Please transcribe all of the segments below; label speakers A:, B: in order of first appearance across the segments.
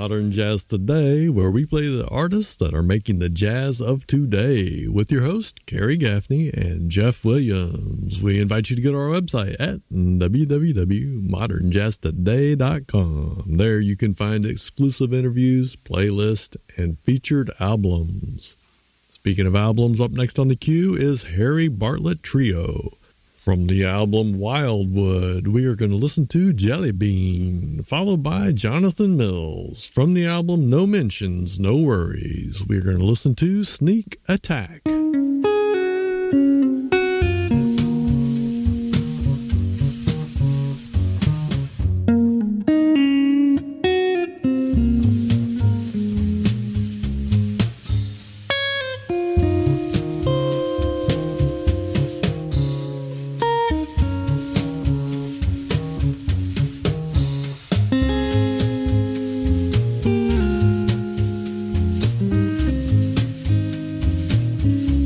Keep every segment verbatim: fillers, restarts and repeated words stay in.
A: Modern Jazz Today, where we play the artists that are making the jazz of today with your host, Kerry Gaffney and Jeff Williams. We invite you to go to our website at w w w dot modern jazz today dot com. There you can find exclusive interviews, playlists, and featured albums. Speaking of albums, up next on the queue is Harry Bartlett Trio. From the album Wildwood, we are going to listen to Jelly Bean, followed by Jonathan Mills. From the album No Mentions, No Worries, we are going to listen to Sneak Attack.
B: Thank you.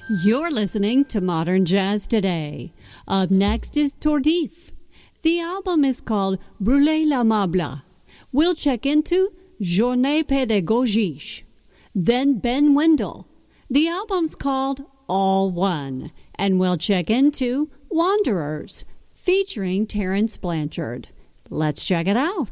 B: You're listening to Modern Jazz Today. Up next is Tordif. The album is called Brûler l'Amable. We'll check into Journée Pédagogique. Then Ben Wendell. The album's called All One. And we'll check into Wanderers, featuring Terence Blanchard. Let's check it out.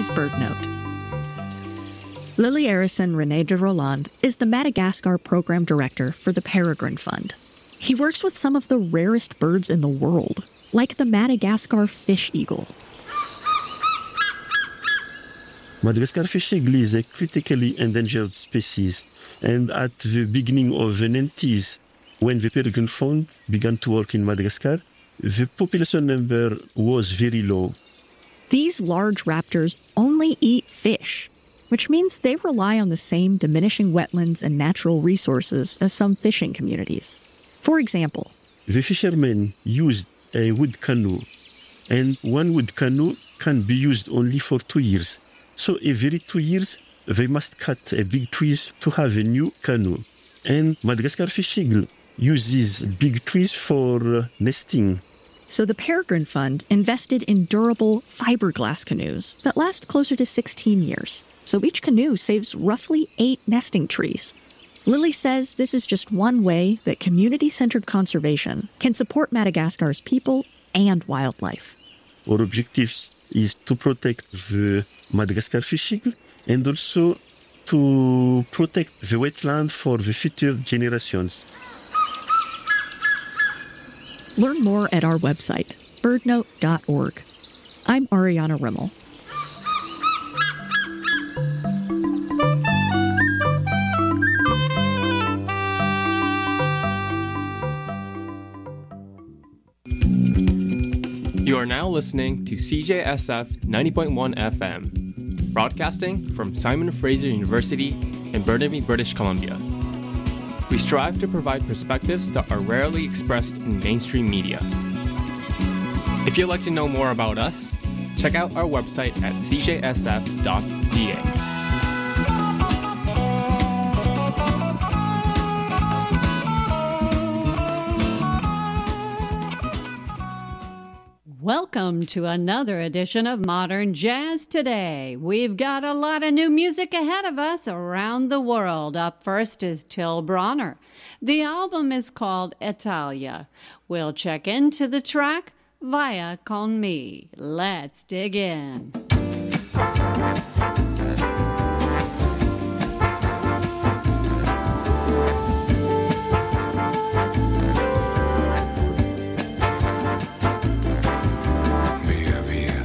C: is BirdNote. Lily Arison René de Roland is the Madagascar Program Director for the Peregrine Fund. He works with some of the rarest birds in the world, like the Madagascar fish eagle.
D: Madagascar fish eagle is a critically endangered species, and at the beginning of the nineties, when the Peregrine Fund began to work in Madagascar, the population number was very low.
C: These large raptors only eat fish, which means they rely on the same diminishing wetlands and natural resources as some fishing communities. For example,
D: the fishermen used a wood canoe, and one wood canoe can be used only for two years. So every two years, they must cut a big trees to have a new canoe. And Madagascar fish eagle uses big trees for uh, nesting.
C: So the Peregrine Fund invested in durable fiberglass canoes that last closer to sixteen years. So each canoe saves roughly eight nesting trees. Lily says this is just one way that community-centered conservation can support Madagascar's people and wildlife.
D: Our objective is to protect the Madagascar fish eagle and also to protect the wetland for the future generations.
C: Learn more at our website, birdnote dot org. I'm Ariana Rimmel.
E: You are now listening to C J S F ninety point one F M, broadcasting from Simon Fraser University in Burnaby, British Columbia. We strive to provide perspectives that are rarely expressed in mainstream media. If you'd like to know more about us, check out our website at c j s f dot c a.
B: Welcome to another edition of Modern Jazz Today. We've got a lot of new music ahead of us around the world. Up first is Till Bronner. The album is called Italia. We'll check into the track Vaya Con Me. Let's dig in.